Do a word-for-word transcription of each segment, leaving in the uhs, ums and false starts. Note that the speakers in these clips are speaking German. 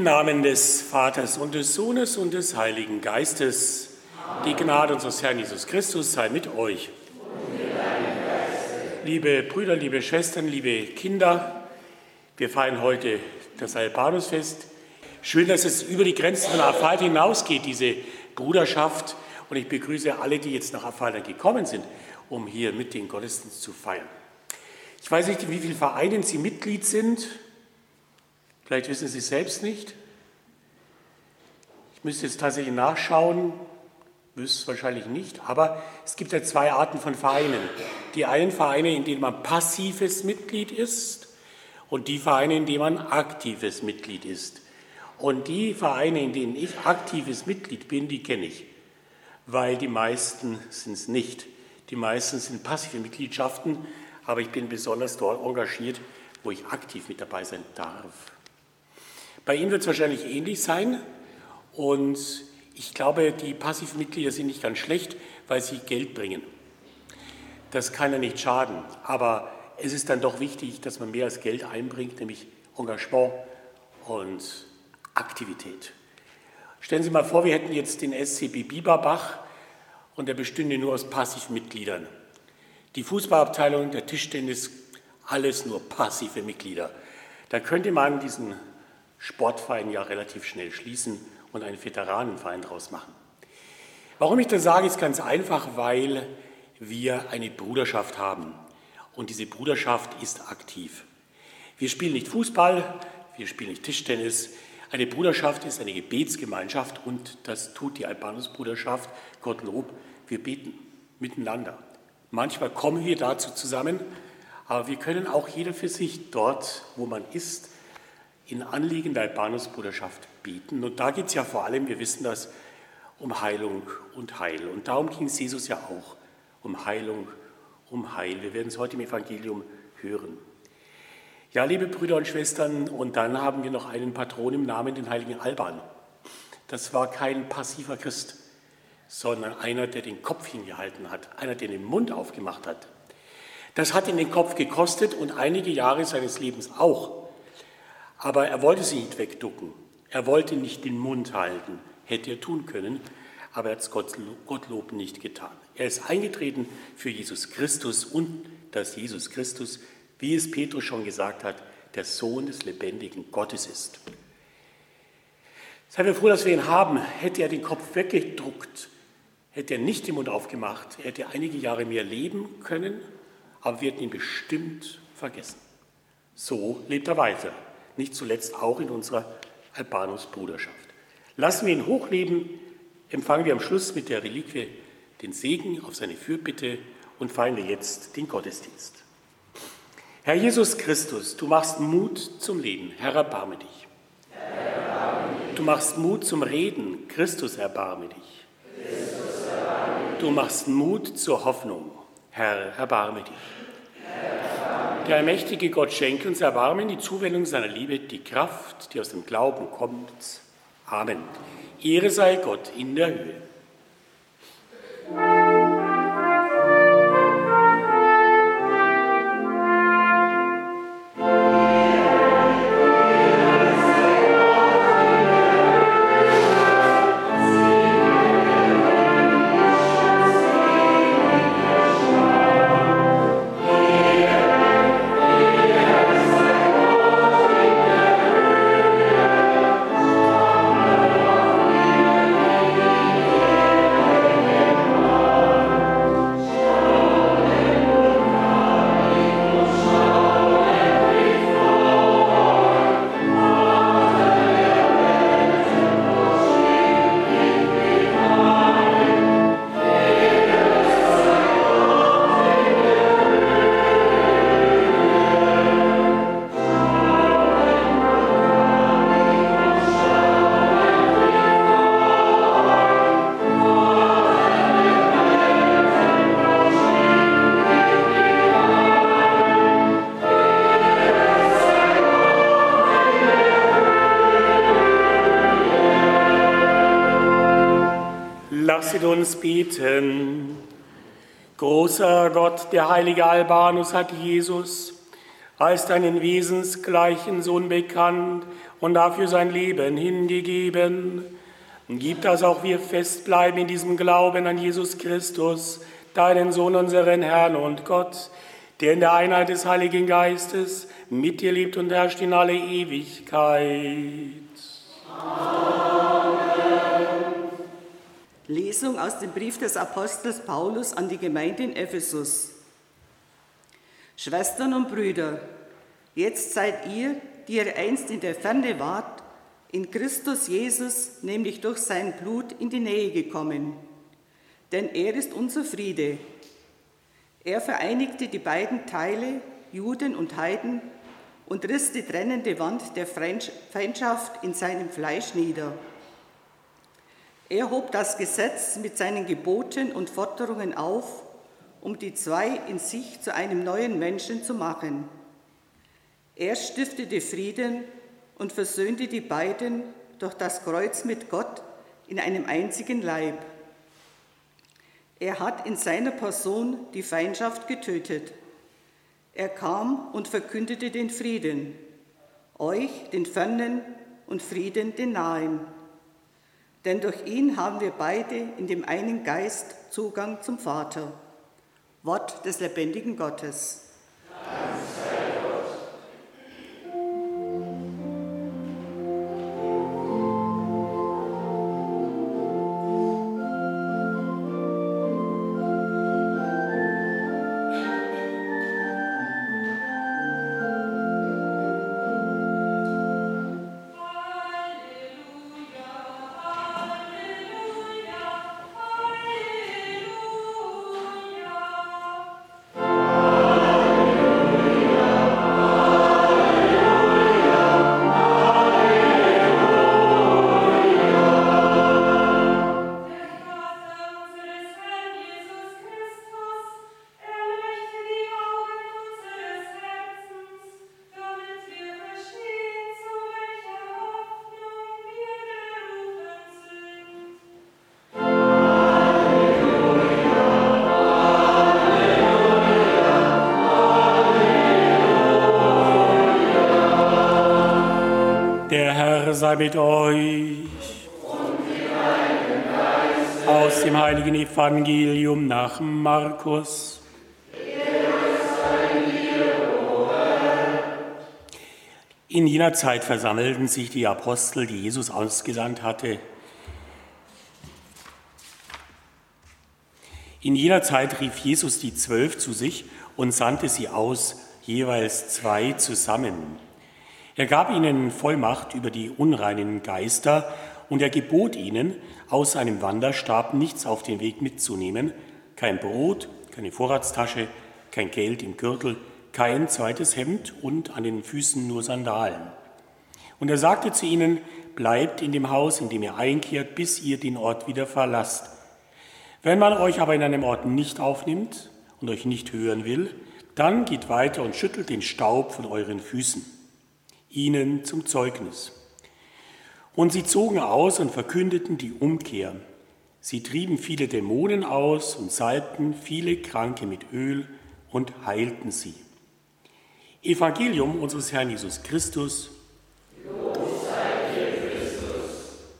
Namen des Vaters und des Sohnes und des Heiligen Geistes. Amen. Die Gnade unseres Herrn Jesus Christus sei mit euch. Und mit deinem Geiste. Liebe Brüder, liebe Schwestern, liebe Kinder, wir feiern heute das Albanusfest. Schön, dass es über die Grenzen von Affalter hinausgeht, diese Bruderschaft. Und ich begrüße alle, die jetzt nach Affalter gekommen sind, um hier mit den Gottesdienst zu feiern. Ich weiß nicht, in wie vielen Vereinen Sie Mitglied sind. Vielleicht wissen Sie es selbst nicht. Ich müsste jetzt tatsächlich nachschauen, wüsste es wahrscheinlich nicht, aber es gibt ja zwei Arten von Vereinen. Die einen Vereine, in denen man passives Mitglied ist, und die Vereine, in denen man aktives Mitglied ist. Und die Vereine, in denen ich aktives Mitglied bin, die kenne ich, weil die meisten sind es nicht. Die meisten sind passive Mitgliedschaften, aber ich bin besonders dort engagiert, wo ich aktiv mit dabei sein darf. Bei Ihnen wird es wahrscheinlich ähnlich sein und ich glaube, die passiven Mitglieder sind nicht ganz schlecht, weil sie Geld bringen. Das kann ja nicht schaden, aber es ist dann doch wichtig, dass man mehr als Geld einbringt, nämlich Engagement und Aktivität. Stellen Sie mal vor, wir hätten jetzt den S C B Bieberbach und der bestünde nur aus passiven Mitgliedern. Die Fußballabteilung, der Tischtennis, alles nur passive Mitglieder. Da könnte man diesen Sportverein ja relativ schnell schließen und einen Veteranenverein daraus machen. Warum ich das sage, ist ganz einfach, weil wir eine Bruderschaft haben. Und diese Bruderschaft ist aktiv. Wir spielen nicht Fußball, wir spielen nicht Tischtennis. Eine Bruderschaft ist eine Gebetsgemeinschaft und das tut die Albanus-Bruderschaft. Gottlob, wir beten miteinander. Manchmal kommen wir dazu zusammen, aber wir können auch jeder für sich dort, wo man ist, in Anliegen der Albanus-Bruderschaft beten. Und da geht es ja vor allem, wir wissen das, um Heilung und Heil. Und darum ging es Jesus ja auch, um Heilung, um Heil. Wir werden es heute im Evangelium hören. Ja, liebe Brüder und Schwestern, und dann haben wir noch einen Patron im Namen, den heiligen Alban. Das war kein passiver Christ, sondern einer, der den Kopf hingehalten hat, einer, der den Mund aufgemacht hat. Das hat ihn den Kopf gekostet und einige Jahre seines Lebens auch. Aber er wollte sich nicht wegducken. Er wollte nicht den Mund halten. Hätte er tun können, aber er hat es Gottlob nicht getan. Er ist eingetreten für Jesus Christus und dass Jesus Christus, wie es Petrus schon gesagt hat, der Sohn des lebendigen Gottes ist. Seien wir froh, dass wir ihn haben. Hätte er den Kopf weggedruckt, hätte er nicht den Mund aufgemacht, er hätte einige Jahre mehr leben können, aber wir hätten ihn bestimmt vergessen. So lebt er weiter. Nicht zuletzt auch in unserer Albanus-Bruderschaft. Lassen wir ihn hochleben, empfangen wir am Schluss mit der Reliquie den Segen auf seine Fürbitte und feiern wir jetzt den Gottesdienst. Herr Jesus Christus, du machst Mut zum Leben, Herr, erbarme dich. Herr, erbarme dich. Du machst Mut zum Reden, Christus, erbarme dich. Christus, erbarme dich. Du machst Mut zur Hoffnung, Herr, erbarme dich. Der allmächtige Gott schenke uns Erbarmen, die Zuwendung seiner Liebe, die Kraft, die aus dem Glauben kommt. Amen. Ehre sei Gott in der Höhe. Lasset uns beten. Großer Gott, der heilige Albanus hat Jesus als deinen wesensgleichen Sohn bekannt und dafür sein Leben hingegeben. Gib, dass auch wir festbleiben in diesem Glauben an Jesus Christus, deinen Sohn, unseren Herrn und Gott, der in der Einheit des Heiligen Geistes mit dir lebt und herrscht in alle Ewigkeit. Amen. Lesung aus dem Brief des Apostels Paulus an die Gemeinde in Ephesus. Schwestern und Brüder, jetzt seid ihr, die ihr einst in der Ferne wart, in Christus Jesus, nämlich durch sein Blut, in die Nähe gekommen. Denn er ist unser Friede. Er vereinigte die beiden Teile, Juden und Heiden, und riss die trennende Wand der Feindschaft in seinem Fleisch nieder. Er hob das Gesetz mit seinen Geboten und Forderungen auf, um die zwei in sich zu einem neuen Menschen zu machen. Er stiftete Frieden und versöhnte die beiden durch das Kreuz mit Gott in einem einzigen Leib. Er hat in seiner Person die Feindschaft getötet. Er kam und verkündete den Frieden, euch, den Fernen, und Frieden, den Nahen. Denn durch ihn haben wir beide in dem einen Geist Zugang zum Vater. Wort des lebendigen Gottes. Dank sei Gott. Sei mit euch. Und mit deinem Geist. Aus dem heiligen Evangelium nach Markus. In jener Zeit versammelten sich die Apostel, die Jesus ausgesandt hatte. In jener Zeit rief Jesus die Zwölf zu sich und sandte sie aus, jeweils zwei zusammen. Er gab ihnen Vollmacht über die unreinen Geister und er gebot ihnen, aus seinem Wanderstab nichts auf den Weg mitzunehmen, kein Brot, keine Vorratstasche, kein Geld im Gürtel, kein zweites Hemd und an den Füßen nur Sandalen. Und er sagte zu ihnen, bleibt in dem Haus, in dem ihr einkehrt, bis ihr den Ort wieder verlasst. Wenn man euch aber in einem Ort nicht aufnimmt und euch nicht hören will, dann geht weiter und schüttelt den Staub von euren Füßen. Ihnen zum Zeugnis. Und sie zogen aus und verkündeten die Umkehr. Sie trieben viele Dämonen aus und salbten viele Kranke mit Öl und heilten sie. Evangelium unseres Herrn Jesus Christus. Lob sei dir, Christus.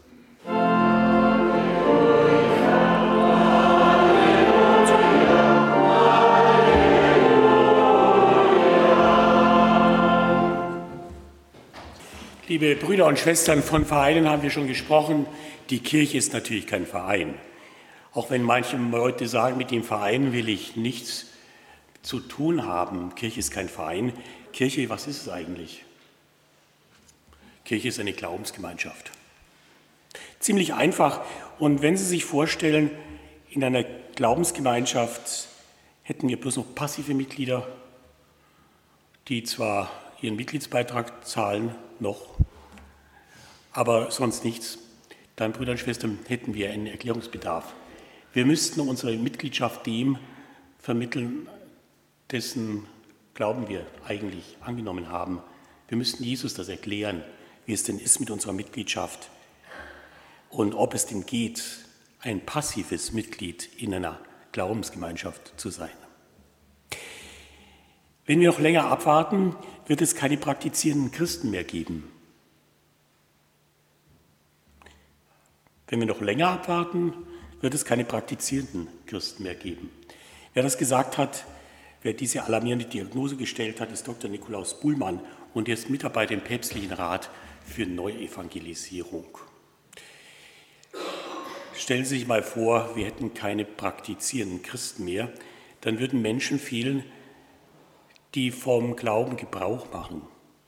Liebe Brüder und Schwestern, von Vereinen haben wir schon gesprochen. Die Kirche ist natürlich kein Verein. Auch wenn manche Leute sagen, mit dem Verein will ich nichts zu tun haben. Kirche ist kein Verein. Kirche, was ist es eigentlich? Kirche ist eine Glaubensgemeinschaft. Ziemlich einfach. Und wenn Sie sich vorstellen, in einer Glaubensgemeinschaft hätten wir bloß noch passive Mitglieder, die zwar ihren Mitgliedsbeitrag zahlen, noch, aber sonst nichts, dann, Brüder und Schwestern, hätten wir einen Erklärungsbedarf. Wir müssten unsere Mitgliedschaft dem vermitteln, dessen Glauben wir eigentlich angenommen haben. Wir müssten Jesus das erklären, wie es denn ist mit unserer Mitgliedschaft und ob es denn geht, ein passives Mitglied in einer Glaubensgemeinschaft zu sein. Wenn wir noch länger abwarten, wird es keine praktizierenden Christen mehr geben. Wenn wir noch länger abwarten, wird es keine praktizierenden Christen mehr geben. Wer das gesagt hat, wer diese alarmierende Diagnose gestellt hat, ist Doktor Nikolaus Buhlmann und er ist Mitarbeiter im Päpstlichen Rat für Neuevangelisierung. Stellen Sie sich mal vor, wir hätten keine praktizierenden Christen mehr, dann würden Menschen fehlen, die vom Glauben Gebrauch machen.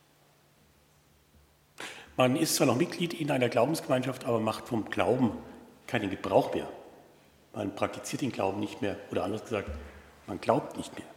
Man ist zwar noch Mitglied in einer Glaubensgemeinschaft, aber macht vom Glauben keinen Gebrauch mehr. Man praktiziert den Glauben nicht mehr, oder anders gesagt, man glaubt nicht mehr.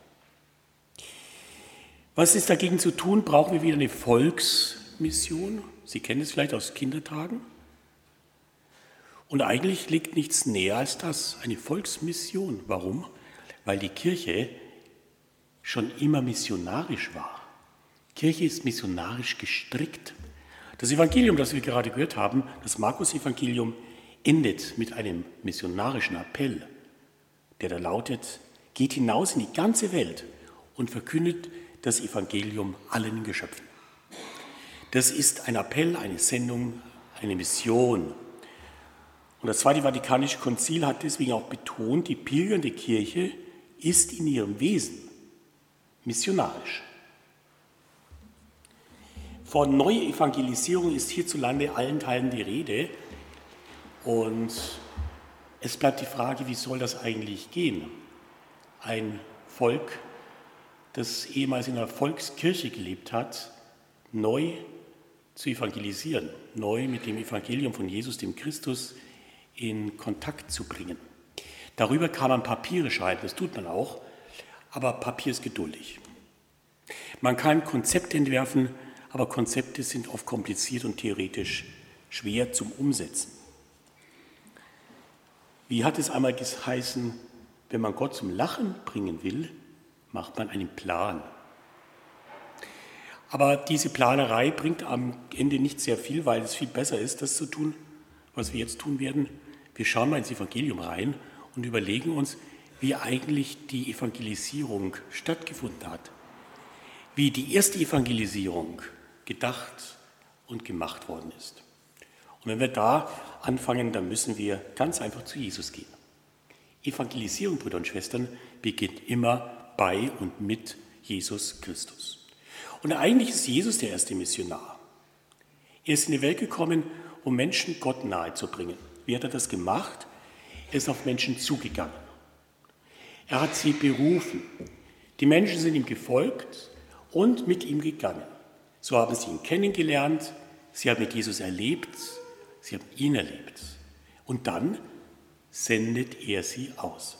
Was ist dagegen zu tun? Brauchen wir wieder eine Volksmission? Sie kennen es vielleicht aus Kindertagen. Und eigentlich liegt nichts näher als das, eine Volksmission. Warum? Weil die Kirche schon immer missionarisch war. Kirche ist missionarisch gestrickt. Das Evangelium, das wir gerade gehört haben, das Markus-Evangelium, endet mit einem missionarischen Appell, der da lautet, geht hinaus in die ganze Welt und verkündet das Evangelium allen Geschöpfen. Das ist ein Appell, eine Sendung, eine Mission. Und das Zweite Vatikanische Konzil hat deswegen auch betont, die pilgernde Kirche ist in ihrem Wesen missionarisch. Von Neuevangelisierung ist hierzulande allen Teilen die Rede. Und es bleibt die Frage, wie soll das eigentlich gehen? Ein Volk, das ehemals in einer Volkskirche gelebt hat, neu zu evangelisieren, neu mit dem Evangelium von Jesus, dem Christus, in Kontakt zu bringen. Darüber kann man Papiere schreiben, das tut man auch, aber Papier ist geduldig. Man kann Konzepte entwerfen, aber Konzepte sind oft kompliziert und theoretisch schwer zum Umsetzen. Wie hat es einmal geheißen, wenn man Gott zum Lachen bringen will, macht man einen Plan. Aber diese Planerei bringt am Ende nicht sehr viel, weil es viel besser ist, das zu tun, was wir jetzt tun werden. Wir schauen mal ins Evangelium rein und überlegen uns, wie eigentlich die Evangelisierung stattgefunden hat. Wie die erste Evangelisierung gedacht und gemacht worden ist. Und wenn wir da anfangen, dann müssen wir ganz einfach zu Jesus gehen. Evangelisierung, Brüder und Schwestern, beginnt immer bei und mit Jesus Christus. Und eigentlich ist Jesus der erste Missionar. Er ist in die Welt gekommen, um Menschen Gott nahe zu bringen. Wie hat er das gemacht? Er ist auf Menschen zugegangen. Er hat sie berufen. Die Menschen sind ihm gefolgt und mit ihm gegangen. So haben sie ihn kennengelernt, sie haben mit Jesus erlebt, sie haben ihn erlebt. Und dann sendet er sie aus.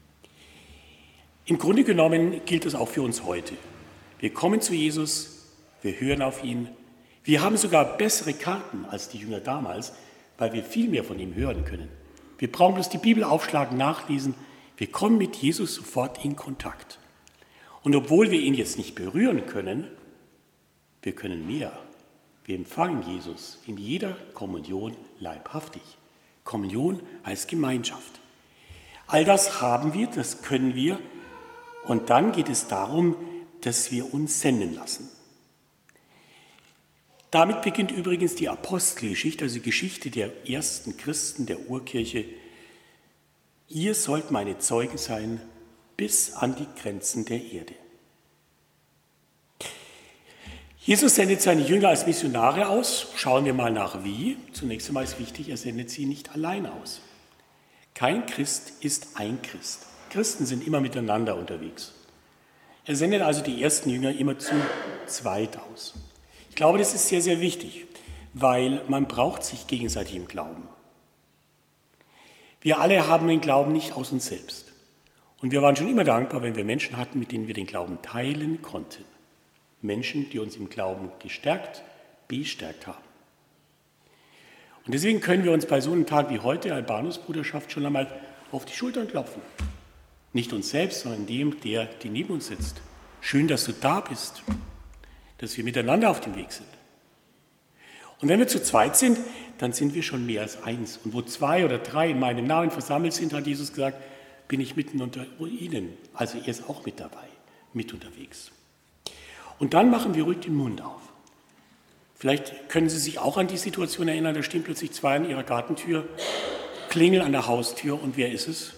Im Grunde genommen gilt das auch für uns heute. Wir kommen zu Jesus, wir hören auf ihn. Wir haben sogar bessere Karten als die Jünger damals, weil wir viel mehr von ihm hören können. Wir brauchen bloß die Bibel aufschlagen, nachlesen. Wir kommen mit Jesus sofort in Kontakt. Und obwohl wir ihn jetzt nicht berühren können, wir können mehr. Wir empfangen Jesus in jeder Kommunion leibhaftig. Kommunion heißt Gemeinschaft. All das haben wir, das können wir. Und dann geht es darum, dass wir uns senden lassen. Damit beginnt übrigens die Apostelgeschichte, also die Geschichte der ersten Christen der Urkirche. Ihr sollt meine Zeugen sein bis an die Grenzen der Erde. Jesus sendet seine Jünger als Missionare aus. Schauen wir mal nach wie. Zunächst einmal ist wichtig, er sendet sie nicht allein aus. Kein Christ ist ein Christ. Christen sind immer miteinander unterwegs. Er sendet also die ersten Jünger immer zu zweit aus. Ich glaube, das ist sehr, sehr wichtig, weil man braucht sich gegenseitig im Glauben. Wir alle haben den Glauben nicht aus uns selbst. Und wir waren schon immer dankbar, wenn wir Menschen hatten, mit denen wir den Glauben teilen konnten. Menschen, die uns im Glauben gestärkt, bestärkt haben. Und deswegen können wir uns bei so einem Tag wie heute, Albanus-Bruderschaft, schon einmal auf die Schultern klopfen. Nicht uns selbst, sondern dem, der, der neben uns sitzt. Schön, dass du da bist, dass wir miteinander auf dem Weg sind. Und wenn wir zu zweit sind, dann sind wir schon mehr als eins. Und wo zwei oder drei in meinem Namen versammelt sind, hat Jesus gesagt, bin ich mitten unter ihnen. Also er ist auch mit dabei, mit unterwegs. Und dann machen wir ruhig den Mund auf. Vielleicht können Sie sich auch an die Situation erinnern, da stehen plötzlich zwei an Ihrer Gartentür, klingeln an der Haustür und wer ist es?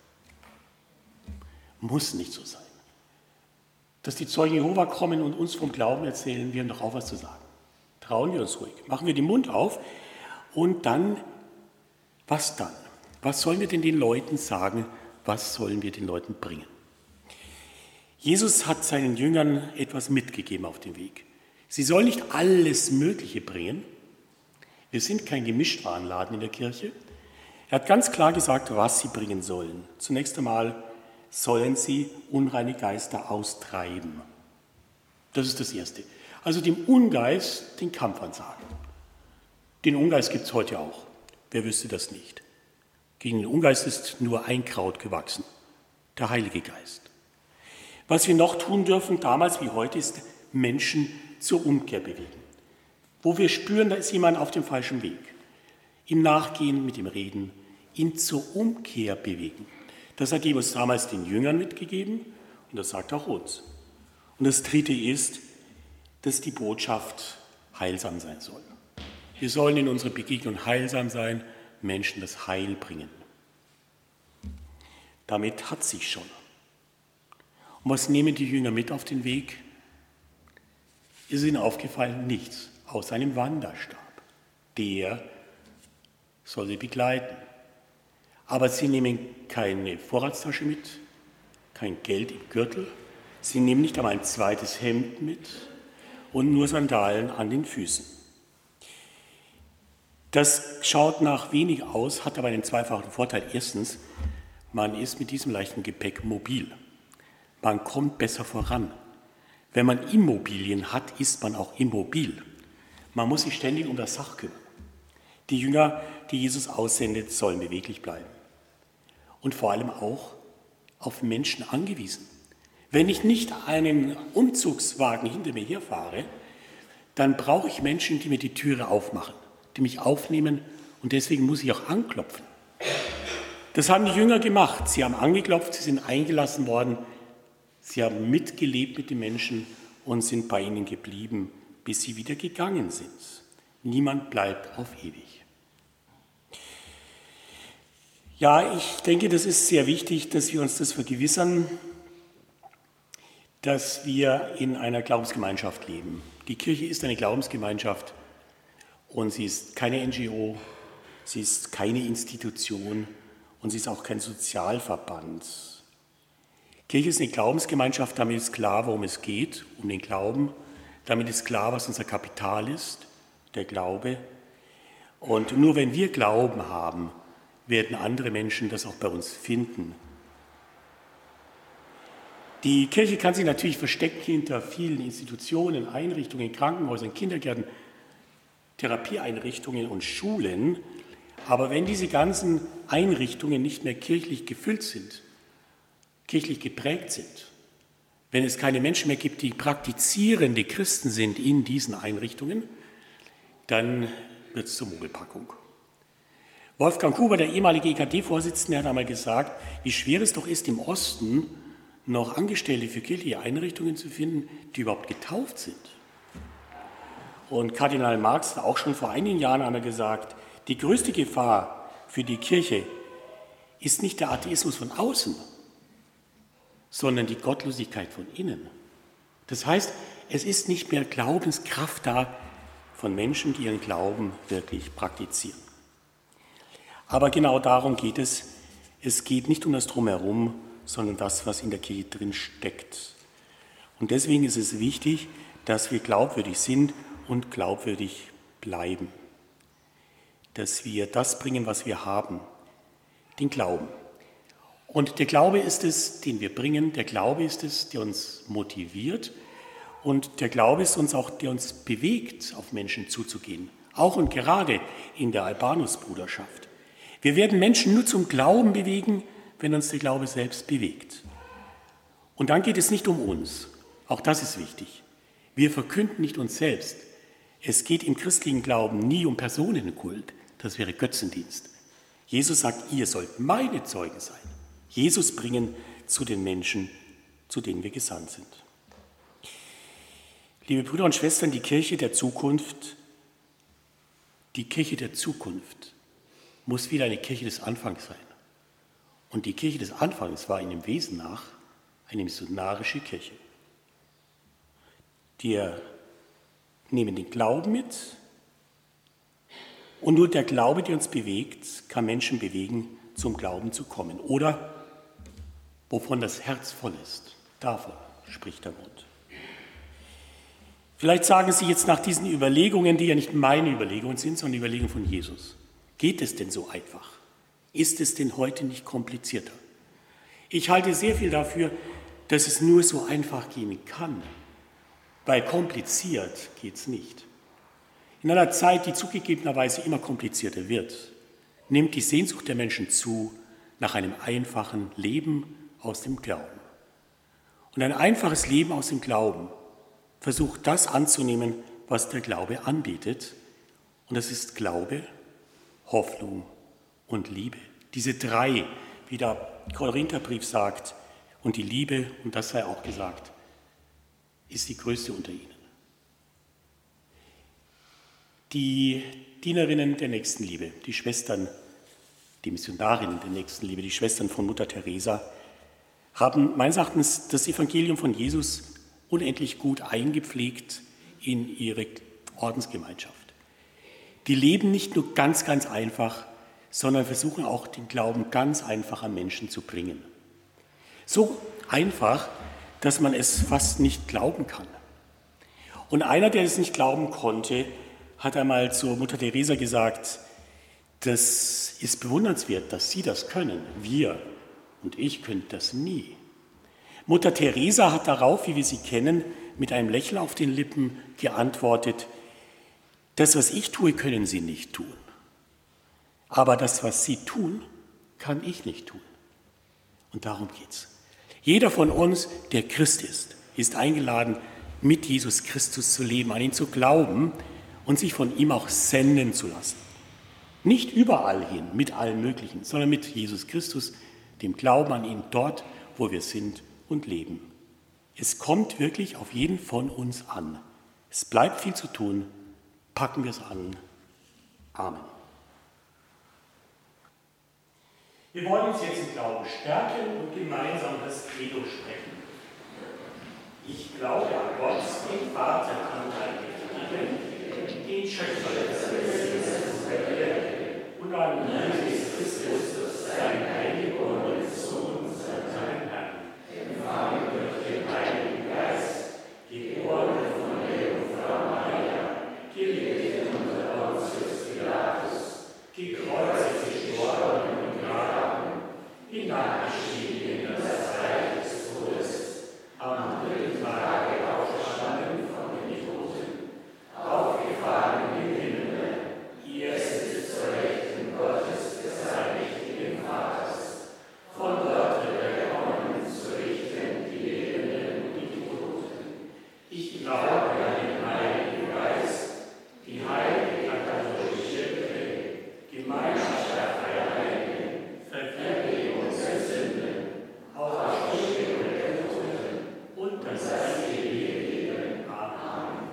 Muss nicht so sein. Dass die Zeugen Jehova kommen und uns vom Glauben erzählen, wir haben doch auch was zu sagen. Trauen wir uns ruhig, machen wir den Mund auf und dann, was dann? Was sollen wir denn den Leuten sagen? Was sollen wir den Leuten bringen? Jesus hat seinen Jüngern etwas mitgegeben auf den Weg. Sie sollen nicht alles Mögliche bringen. Wir sind kein Gemischtwarenladen in der Kirche. Er hat ganz klar gesagt, was sie bringen sollen. Zunächst einmal sollen sie unreine Geister austreiben. Das ist das Erste. Also dem Ungeist den Kampf ansagen. Den Ungeist gibt es heute auch. Wer wüsste das nicht? Gegen den Ungeist ist nur ein Kraut gewachsen, der Heilige Geist. Was wir noch tun dürfen, damals wie heute, ist Menschen zur Umkehr bewegen. Wo wir spüren, da ist jemand auf dem falschen Weg. Ihm nachgehen, mit ihm reden, ihn zur Umkehr bewegen. Das hat Jesus damals den Jüngern mitgegeben und das sagt auch uns. Und das Dritte ist, dass die Botschaft heilsam sein soll. Wir sollen in unserer Begegnung heilsam sein, Menschen das Heil bringen. Damit hat sich schon. Und was nehmen die Jünger mit auf den Weg? Ist ihnen aufgefallen? Nichts, außer einem Wanderstab. Der soll sie begleiten. Aber sie nehmen keine Vorratstasche mit, kein Geld im Gürtel, sie nehmen nicht einmal ein zweites Hemd mit und nur Sandalen an den Füßen. Das schaut nach wenig aus, hat aber einen zweifachen Vorteil. Erstens, man ist mit diesem leichten Gepäck mobil. Man kommt besser voran. Wenn man Immobilien hat, ist man auch immobil. Man muss sich ständig um das Sach kümmern. Die Jünger, die Jesus aussendet, sollen beweglich bleiben. Und vor allem auch auf Menschen angewiesen. Wenn ich nicht einen Umzugswagen hinter mir herfahre, dann brauche ich Menschen, die mir die Türe aufmachen, die mich aufnehmen und deswegen muss ich auch anklopfen. Das haben die Jünger gemacht. Sie haben angeklopft, sie sind eingelassen worden, sie haben mitgelebt mit den Menschen und sind bei ihnen geblieben, bis sie wieder gegangen sind. Niemand bleibt auf ewig. Ja, ich denke, das ist sehr wichtig, dass wir uns das vergewissern, dass wir in einer Glaubensgemeinschaft leben. Die Kirche ist eine Glaubensgemeinschaft und sie ist keine N G O, sie ist keine Institution und sie ist auch kein Sozialverband. Kirche ist eine Glaubensgemeinschaft, damit ist klar, worum es geht, um den Glauben. Damit ist klar, was unser Kapital ist, der Glaube. Und nur wenn wir Glauben haben, werden andere Menschen das auch bei uns finden. Die Kirche kann sich natürlich verstecken hinter vielen Institutionen, Einrichtungen, Krankenhäusern, Kindergärten, Therapieeinrichtungen und Schulen. Aber wenn diese ganzen Einrichtungen nicht mehr kirchlich gefüllt sind, kirchlich geprägt sind, wenn es keine Menschen mehr gibt, die praktizierende Christen sind in diesen Einrichtungen, dann wird es zur Mogelpackung. Wolfgang Huber, der ehemalige E K D-Vorsitzende, hat einmal gesagt, wie schwer es doch ist, im Osten noch Angestellte für kirchliche Einrichtungen zu finden, die überhaupt getauft sind. Und Kardinal Marx hat auch schon vor einigen Jahren einmal gesagt, die größte Gefahr für die Kirche ist nicht der Atheismus von außen, sondern die Gottlosigkeit von innen. Das heißt, es ist nicht mehr Glaubenskraft da von Menschen, die ihren Glauben wirklich praktizieren. Aber genau darum geht es. Es geht nicht um das Drumherum, sondern das, was in der Kirche drin steckt. Und deswegen ist es wichtig, dass wir glaubwürdig sind und glaubwürdig bleiben. Dass wir das bringen, was wir haben, den Glauben. Und der Glaube ist es, den wir bringen. Der Glaube ist es, der uns motiviert. Und der Glaube ist uns auch, der uns bewegt, auf Menschen zuzugehen. Auch und gerade in der Albanus-Bruderschaft. Wir werden Menschen nur zum Glauben bewegen, wenn uns der Glaube selbst bewegt. Und dann geht es nicht um uns. Auch das ist wichtig. Wir verkünden nicht uns selbst. Es geht im christlichen Glauben nie um Personenkult. Das wäre Götzendienst. Jesus sagt, ihr sollt meine Zeugen sein. Jesus bringen zu den Menschen, zu denen wir gesandt sind. Liebe Brüder und Schwestern, die Kirche der Zukunft, die Kirche der Zukunft muss wieder eine Kirche des Anfangs sein. Und die Kirche des Anfangs war in dem Wesen nach eine missionarische Kirche. Wir nehmen den Glauben mit und nur der Glaube, der uns bewegt, kann Menschen bewegen, zum Glauben zu kommen. Oder wovon das Herz voll ist, davon spricht der Mund. Vielleicht sagen Sie jetzt nach diesen Überlegungen, die ja nicht meine Überlegungen sind, sondern Überlegungen von Jesus. Geht es denn so einfach? Ist es denn heute nicht komplizierter? Ich halte sehr viel dafür, dass es nur so einfach gehen kann, weil kompliziert geht es nicht. In einer Zeit, die zugegebenerweise immer komplizierter wird, nimmt die Sehnsucht der Menschen zu nach einem einfachen Leben aus dem Glauben. Und ein einfaches Leben aus dem Glauben versucht das anzunehmen, was der Glaube anbietet. Und das ist Glaube, Hoffnung und Liebe. Diese drei, wie der Korintherbrief sagt, und die Liebe, und das sei auch gesagt, ist die größte unter ihnen. Die Dienerinnen der Nächstenliebe, die Schwestern, die Missionarinnen der Nächstenliebe, die Schwestern von Mutter Teresa, haben meines Erachtens das Evangelium von Jesus unendlich gut eingepflegt in ihre Ordensgemeinschaft. Die leben nicht nur ganz, ganz einfach, sondern versuchen auch den Glauben ganz einfach an Menschen zu bringen. So einfach, dass man es fast nicht glauben kann. Und einer, der es nicht glauben konnte, hat einmal zu Mutter Teresa gesagt, das ist bewundernswert, dass Sie das können. Wir und ich könnten das nie. Mutter Teresa hat darauf, wie wir sie kennen, mit einem Lächeln auf den Lippen geantwortet, das, was ich tue, können Sie nicht tun. Aber das, was Sie tun, kann ich nicht tun. Und darum geht's. Jeder von uns, der Christ ist, ist eingeladen, mit Jesus Christus zu leben, an ihn zu glauben und sich von ihm auch senden zu lassen. Nicht überall hin, mit allen Möglichen, sondern mit Jesus Christus, dem Glauben an ihn dort, wo wir sind und leben. Es kommt wirklich auf jeden von uns an. Es bleibt viel zu tun. Packen wir es an. Amen. Wir wollen uns jetzt im Glauben stärken und gemeinsam das Credo sprechen. Ich glaube an Gott, den Vater, den Allmächtigen, den Schöpfer des Himmels und der Erde und an Jesus Christus, seinen eingeborenen Sohn, seinen Herrn, empfangen durch den Heiligen Geist, geboren von der Jungfrau Maria, gelitten unter Pontius Pilatus, gekreuzigt, gestorben und begraben, hinabgestiegen in das Reich des Todes, am dritten Tage aufgestanden von den Toten, aufgefahren in den Himmel, jetzt ist zur Rechten Gottes des allmächtigen Vaters. Von dort wird er kommen, zu richten die Lebenden und die Toten. Ich glaube an den Heiligen Geist, die heilige katholische Kirche, Gemeinschaft der Heiligen, Vergebung der Sünden, Auferstehung der Toten und das ewige Leben. Amen.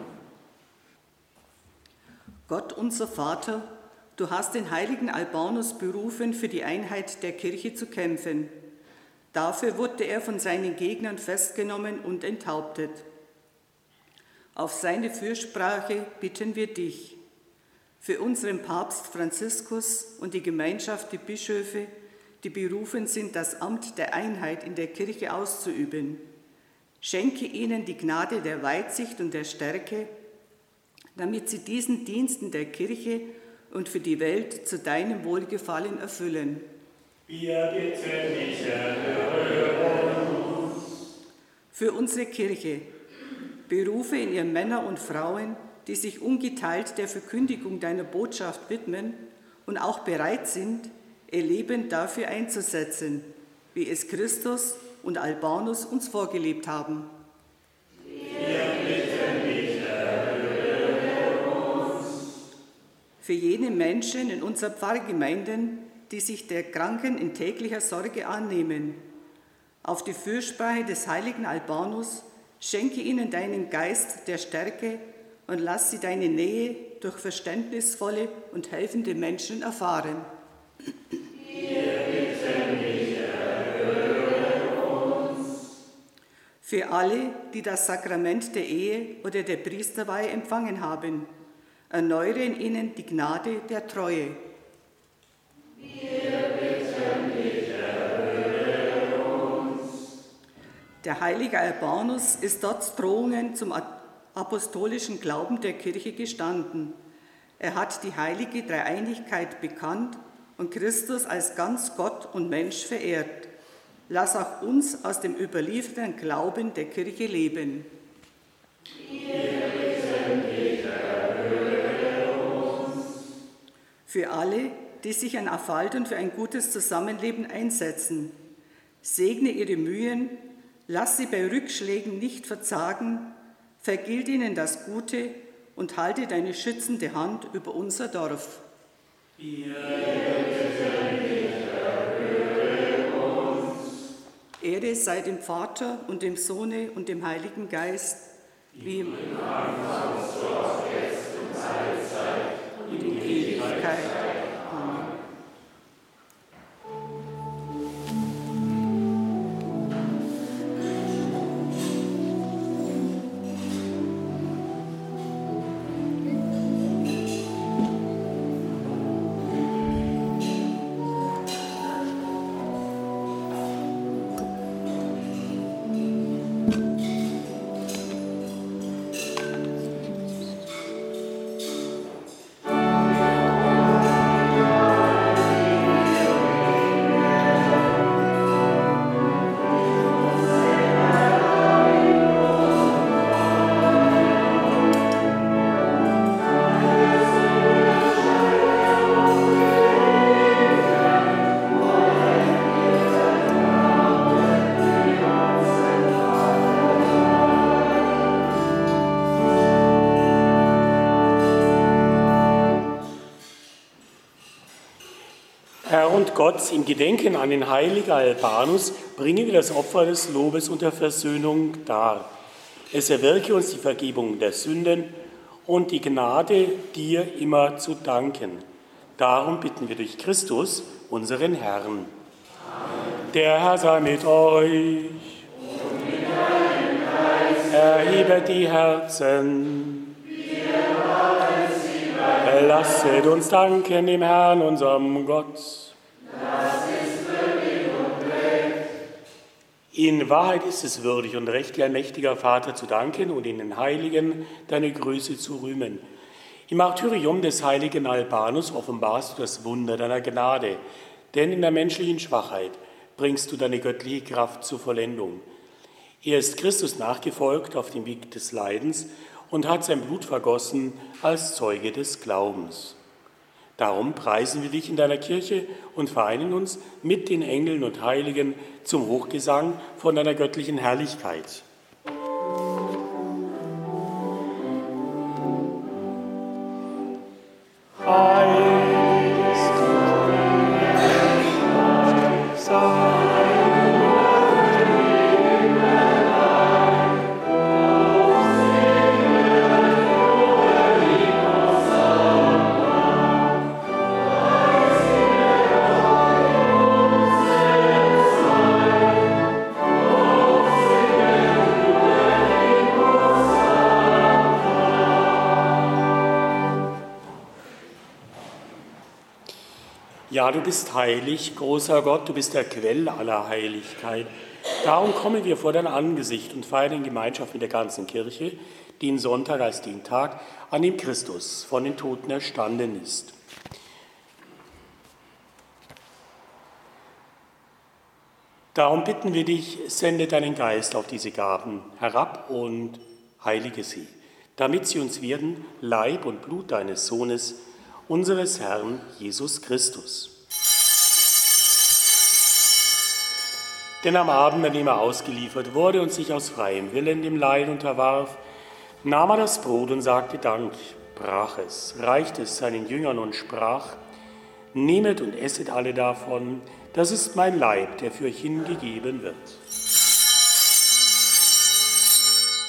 Gott, unser Vater, du hast den heiligen Albanus berufen, für die Einheit der Kirche zu kämpfen. Dafür wurde er von seinen Gegnern festgenommen und enthauptet. Auf seine Fürsprache bitten wir dich. Für unseren Papst Franziskus und die Gemeinschaft der Bischöfe, die berufen sind, das Amt der Einheit in der Kirche auszuüben. Schenke ihnen die Gnade der Weitsicht und der Stärke, damit sie diesen Diensten der Kirche und für die Welt zu deinem Wohlgefallen erfüllen. Wir bitten dich, erhöre uns. Für unsere Kirche, berufe in ihr Männer und Frauen, die sich ungeteilt der Verkündigung deiner Botschaft widmen und auch bereit sind, ihr Leben dafür einzusetzen, wie es Christus und Albanus uns vorgelebt haben. Wir bitten dich, erhöre uns. Für jene Menschen in unseren Pfarrgemeinden, die sich der Kranken in täglicher Sorge annehmen, auf die Fürsprache des heiligen Albanus Schenke ihnen deinen Geist der Stärke und lass sie deine Nähe durch verständnisvolle und helfende Menschen erfahren. Wir bitten dich, erhöre uns. Für alle, die das Sakrament der Ehe oder der Priesterweihe empfangen haben, erneuere in ihnen die Gnade der Treue. Wir bitten dich, erhöre uns. Der heilige Albanus ist trotz Drohungen zum apostolischen Glauben der Kirche gestanden. Er hat die heilige Dreieinigkeit bekannt und Christus als ganz Gott und Mensch verehrt. Lass auch uns aus dem überlieferten Glauben der Kirche leben. Wir bitten dich, erhöre uns. Für alle, die sich an Affalt und für ein gutes Zusammenleben einsetzen, segne ihre Mühen, lass sie bei Rückschlägen nicht verzagen, vergilt ihnen das Gute und halte deine schützende Hand über unser Dorf. Wir bitten dich, erhöre uns. Ehre sei dem Vater und dem Sohne und dem Heiligen Geist, wie im Anfang, so auch jetzt und alle Zeit und in Ewigkeit. Amen. Gott, im Gedenken an den heiligen Albanus bringen wir das Opfer des Lobes und der Versöhnung dar. Es erwirke uns die Vergebung der Sünden und die Gnade, dir immer zu danken. Darum bitten wir durch Christus, unseren Herrn. Amen. Der Herr sei mit euch. Und mit deinem Geist. Erhebet die Herzen. Wir haben sie bei. Lasset uns danken dem Herrn, unserem Gott. Das ist würdig und recht. In Wahrheit ist es würdig und recht, dir, allmächtiger Vater, zu danken und in den Heiligen deine Größe zu rühmen. Im Martyrium des heiligen Albanus offenbarst du das Wunder deiner Gnade, denn in der menschlichen Schwachheit bringst du deine göttliche Kraft zur Vollendung. Er ist Christus nachgefolgt auf dem Weg des Leidens und hat sein Blut vergossen als Zeuge des Glaubens. Darum preisen wir dich in deiner Kirche und vereinen uns mit den Engeln und Heiligen zum Hochgesang von deiner göttlichen Herrlichkeit. Heilig bist du, sei Ja, du bist heilig, großer Gott, du bist der Quell aller Heiligkeit. Darum kommen wir vor dein Angesicht und feiern in Gemeinschaft mit der ganzen Kirche den Sonntag als den Tag, an dem Christus von den Toten erstanden ist. Darum bitten wir dich, sende deinen Geist auf diese Gaben herab und heilige sie, damit sie uns werden, Leib und Blut deines Sohnes, unseres Herrn Jesus Christus. Denn am Abend, an dem er ausgeliefert wurde und sich aus freiem Willen dem Leid unterwarf, nahm er das Brot und sagte Dank, brach es, reichte es seinen Jüngern und sprach, nehmet und esset alle davon, das ist mein Leib, der für euch hingegeben wird.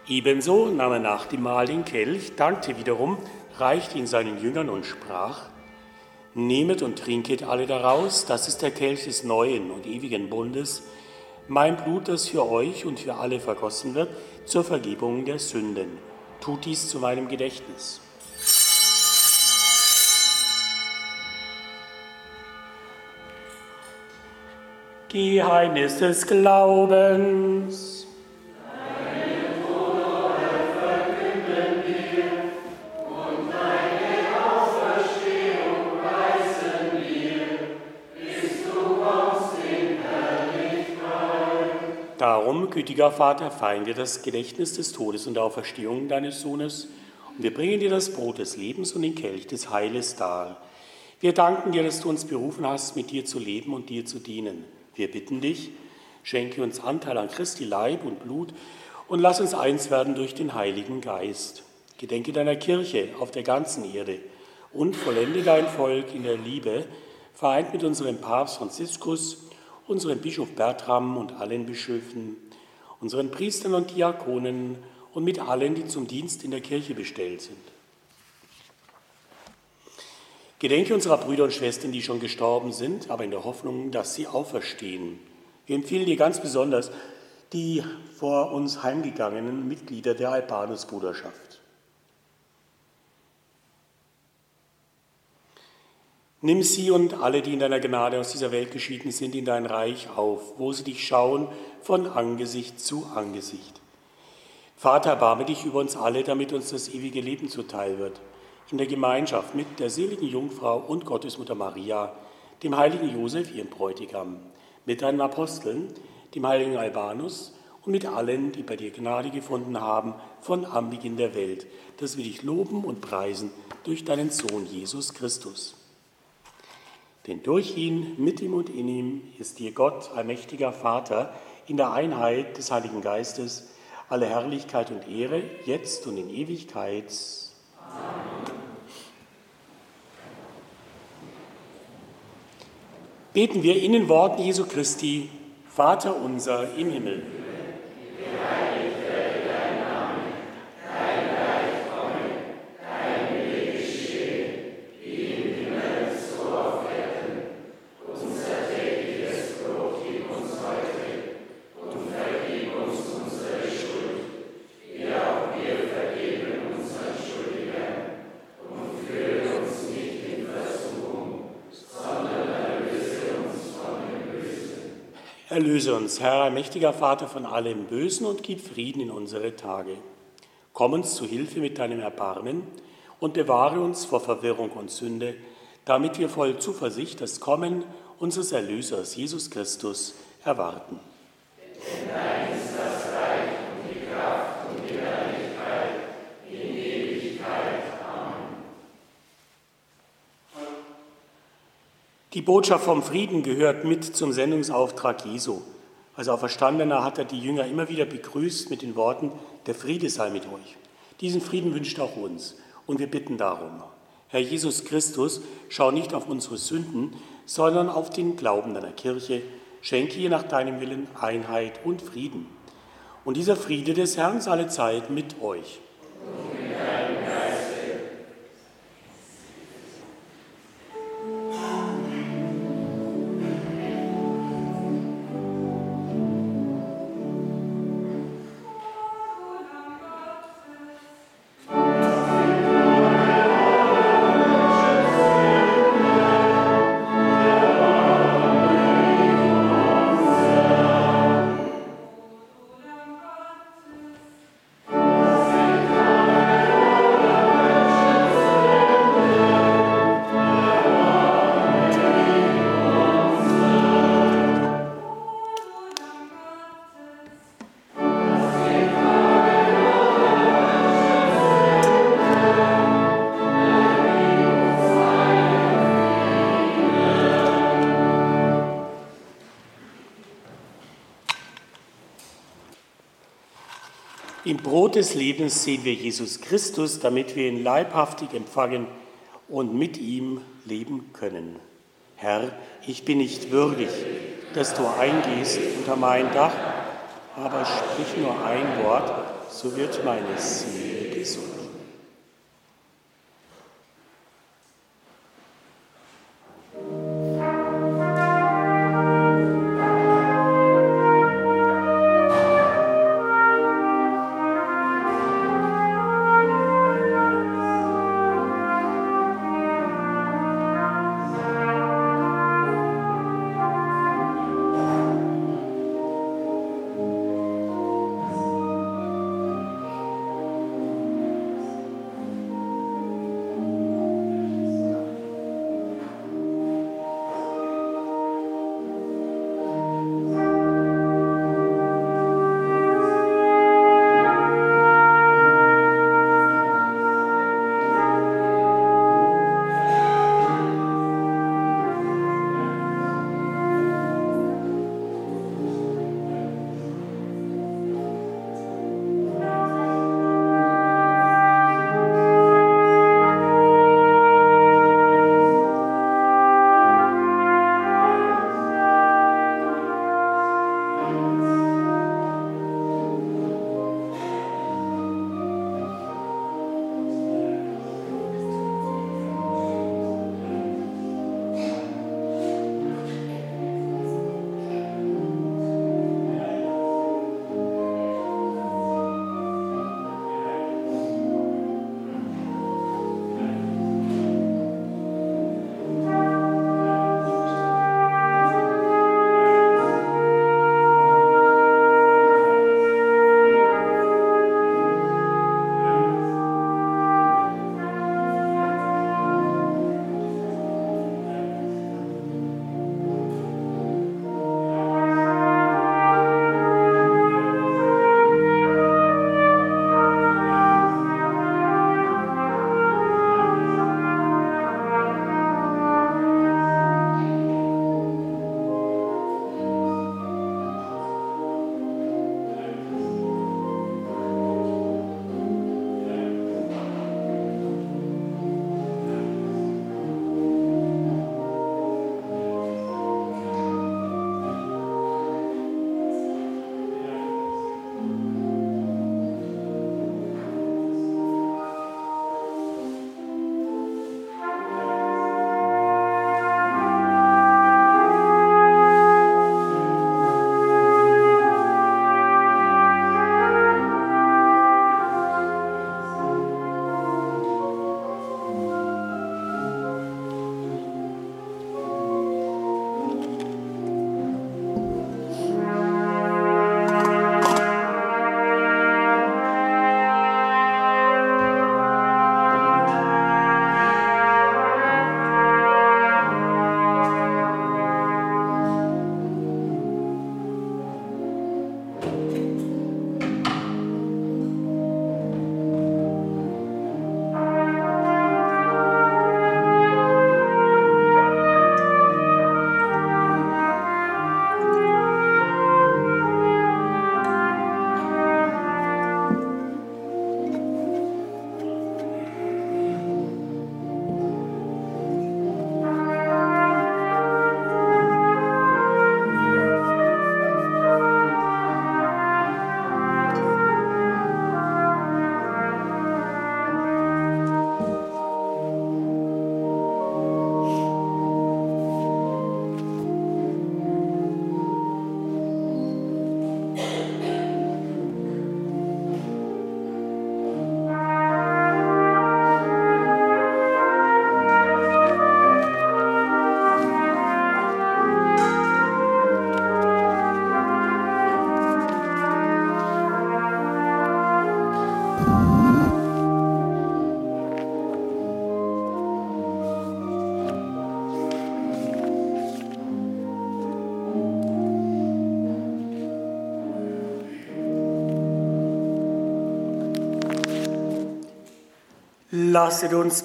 Ebenso nahm er nach dem Mahl den Kelch, dankte wiederum, reichte ihn seinen Jüngern und sprach: Nehmet und trinket alle daraus, das ist der Kelch des neuen und ewigen Bundes, mein Blut, das für euch und für alle vergossen wird, zur Vergebung der Sünden. Tut dies zu meinem Gedächtnis. Geheimnis des Glaubens. Darum, gütiger Vater, feiern wir das Gedächtnis des Todes und der Auferstehung deines Sohnes und wir bringen dir das Brot des Lebens und den Kelch des Heiles dar. Wir danken dir, dass du uns berufen hast, mit dir zu leben und dir zu dienen. Wir bitten dich, schenke uns Anteil an Christi Leib und Blut und lass uns eins werden durch den Heiligen Geist. Gedenke deiner Kirche auf der ganzen Erde und vollende dein Volk in der Liebe, vereint mit unserem Papst Franziskus, unserem Bischof Bertram und allen Bischöfen, unseren Priestern und Diakonen und mit allen, die zum Dienst in der Kirche bestellt sind. Gedenke unserer Brüder und Schwestern, die schon gestorben sind, aber in der Hoffnung, dass sie auferstehen. Wir empfehlen dir ganz besonders die vor uns heimgegangenen Mitglieder der Albanus-Bruderschaft. Nimm sie und alle, die in deiner Gnade aus dieser Welt geschieden sind, in dein Reich auf, wo sie dich schauen von Angesicht zu Angesicht. Vater, erbarme dich über uns alle, damit uns das ewige Leben zuteil wird. In der Gemeinschaft mit der seligen Jungfrau und Gottesmutter Maria, dem heiligen Josef, ihrem Bräutigam, mit deinen Aposteln, dem heiligen Albanus und mit allen, die bei dir Gnade gefunden haben, von Anbeginn der Welt, dass wir dich loben und preisen durch deinen Sohn Jesus Christus. Denn durch ihn, mit ihm und in ihm ist dir Gott, allmächtiger Vater, in der Einheit des Heiligen Geistes, alle Herrlichkeit und Ehre, jetzt und in Ewigkeit. Amen. Beten wir in den Worten Jesu Christi: Vater unser im Himmel. Erlöse uns, Herr, mächtiger Vater, von allem Bösen und gib Frieden in unsere Tage. Komm uns zu Hilfe mit deinem Erbarmen und bewahre uns vor Verwirrung und Sünde, damit wir voll Zuversicht das Kommen unseres Erlösers Jesus Christus erwarten. Denn dein ist das Reich und die Kraft und die Herrlichkeit in Ewigkeit. Amen. Die Botschaft vom Frieden gehört mit zum Sendungsauftrag Jesu. Als Auferstandener hat er die Jünger immer wieder begrüßt mit den Worten: Der Friede sei mit euch. Diesen Frieden wünscht auch uns und wir bitten darum. Herr Jesus Christus, schau nicht auf unsere Sünden, sondern auf den Glauben deiner Kirche. Schenke ihr nach deinem Willen Einheit und Frieden. Und dieser Friede des Herrn sei alle Zeit mit euch. Und mit deinem Geiste. Im Brot des Lebens sehen wir Jesus Christus, damit wir ihn leibhaftig empfangen und mit ihm leben können. Herr, ich bin nicht würdig, dass du eingehst unter mein Dach, aber sprich nur ein Wort, so wird meine Seele gesund. Lasset uns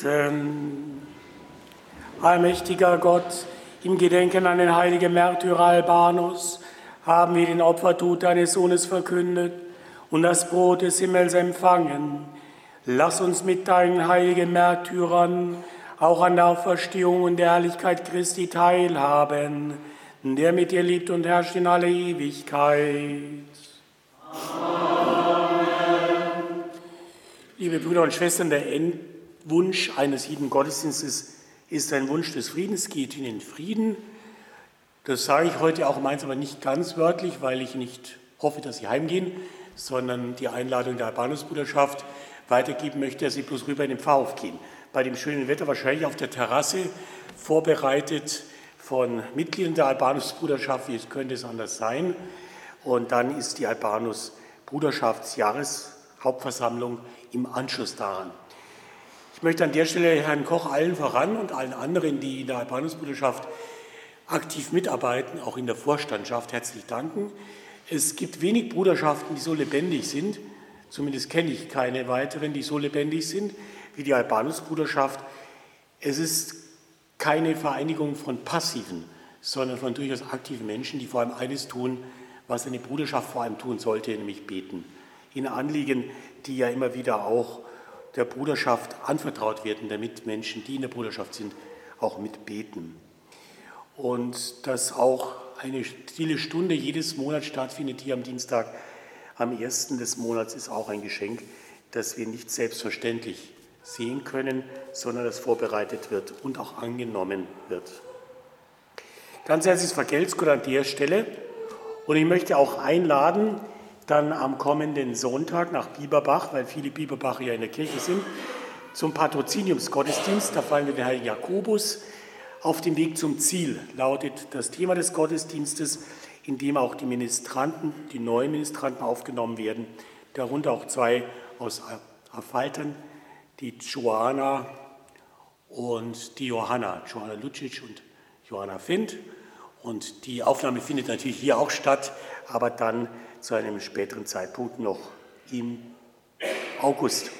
beten. Allmächtiger Gott, im Gedenken an den heiligen Märtyrer Albanus haben wir den Opfertod deines Sohnes verkündet und das Brot des Himmels empfangen. Lass uns mit deinen heiligen Märtyrern auch an der Auferstehung und der Herrlichkeit Christi teilhaben, der mit dir lebt und herrscht in alle Ewigkeit. Amen. Liebe Brüder und Schwestern, der Endwunsch eines jeden Gottesdienstes ist ein Wunsch des Friedens, geht in den Frieden. Das sage ich heute auch meins, aber nicht ganz wörtlich, weil ich nicht hoffe, dass Sie heimgehen, sondern die Einladung der Albanusbruderschaft weitergeben möchte, dass Sie bloß rüber in den Pfarrhof gehen. Bei dem schönen Wetter wahrscheinlich auf der Terrasse, vorbereitet von Mitgliedern der Albanusbruderschaft, wie es könnte es anders sein. Und dann ist die Albanus-Bruderschaftsjahreshauptversammlung im Anschluss daran. Ich möchte an der Stelle Herrn Koch allen voran und allen anderen, die in der Albanusbruderschaft aktiv mitarbeiten, auch in der Vorstandschaft, herzlich danken. Es gibt wenig Bruderschaften, die so lebendig sind, zumindest kenne ich keine weiteren, die so lebendig sind wie die Albanusbruderschaft. Es ist keine Vereinigung von Passiven, sondern von durchaus aktiven Menschen, die vor allem eines tun, was eine Bruderschaft vor allem tun sollte, nämlich beten. In Anliegen, die ja immer wieder auch der Bruderschaft anvertraut werden, damit Menschen, die in der Bruderschaft sind, auch mitbeten. Und dass auch eine stille Stunde jedes Monat stattfindet, hier am Dienstag, am ersten des Monats, ist auch ein Geschenk, das wir nicht selbstverständlich sehen können, sondern das vorbereitet wird und auch angenommen wird. Ganz herzliches Vergelt's Gott an der Stelle. Und ich möchte auch einladen, dann am kommenden Sonntag nach Bieberbach, weil viele Bieberbacher ja in der Kirche sind, zum Patroziniumsgottesdienst. Da feiern wir den Heiligen Jakobus. Auf dem Weg zum Ziel lautet das Thema des Gottesdienstes, in dem auch die Ministranten, die neuen Ministranten aufgenommen werden, darunter auch zwei aus Affaltern, die Johanna und die Johanna, Johanna Lucic und Johanna Fendt. Und die Aufnahme findet natürlich hier auch statt, aber dann zu einem späteren Zeitpunkt noch im August.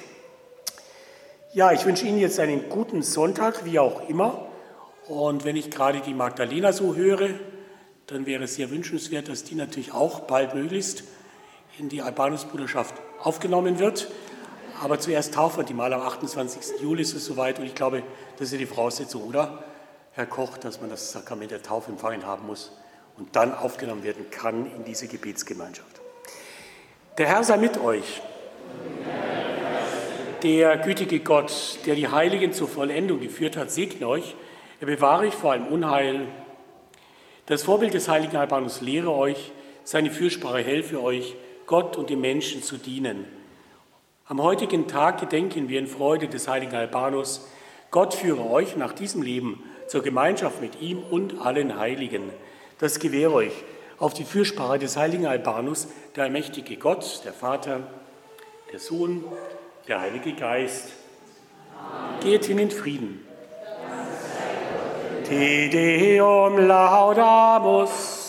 Ja, ich wünsche Ihnen jetzt einen guten Sonntag, wie auch immer. Und wenn ich gerade die Magdalena so höre, dann wäre es sehr wünschenswert, dass die natürlich auch bald möglichst in die Albanusbruderschaft aufgenommen wird. Aber zuerst taufen wir die mal, am achtundzwanzigsten Juli ist es soweit. Und ich glaube, das ist ja die Voraussetzung, oder, Herr Koch, dass man das Sakrament der Taufe empfangen haben muss und dann aufgenommen werden kann in diese Gebetsgemeinschaft. Der Herr sei mit euch. Der gütige Gott, der die Heiligen zur Vollendung geführt hat, segne euch. Er bewahre euch vor allem Unheil. Das Vorbild des heiligen Albanus lehre euch, seine Fürsprache helfe euch, Gott und den Menschen zu dienen. Am heutigen Tag gedenken wir in Freude des heiligen Albanus. Gott führe euch nach diesem Leben zur Gemeinschaft mit ihm und allen Heiligen. Das gewähre euch auf die Fürsprache des heiligen Albanus, der allmächtige Gott, der Vater, der Sohn, der Heilige Geist. Amen. Geht hin in Frieden. Te Deum laudamus.